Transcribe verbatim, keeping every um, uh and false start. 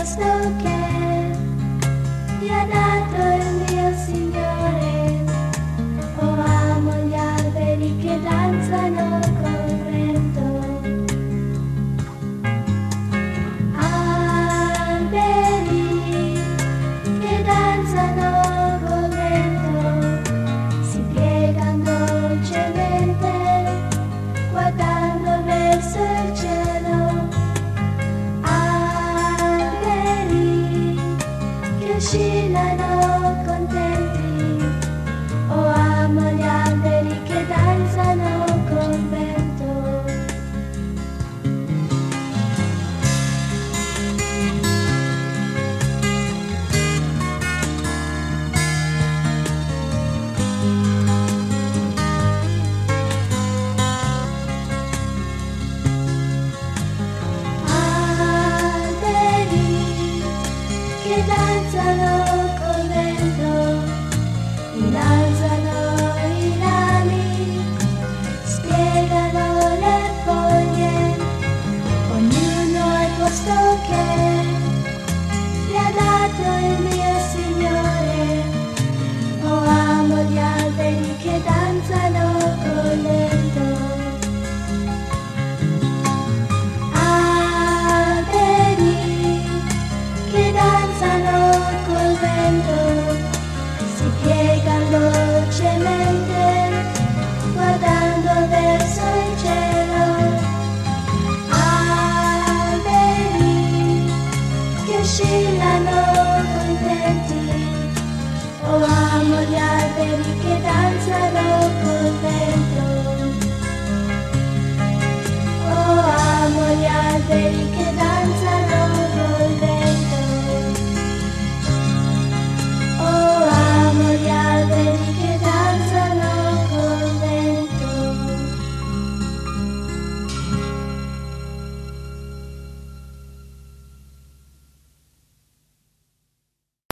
posto che mi ha dato il mio Signore. Oh, amo gli alberi che danzano col vento. Alberi che danzano col vento, si piegano dolcemente guardando verso il cielo. Alberi che oscillano contenti. Oh, amo gli alberi che danzano col vento. Alberi che danzano col vento, innalzano i rami, spiegano le foglie, ognuno al posto che gli ha dato il mio Signore. Oh, amo gli alberi che danzano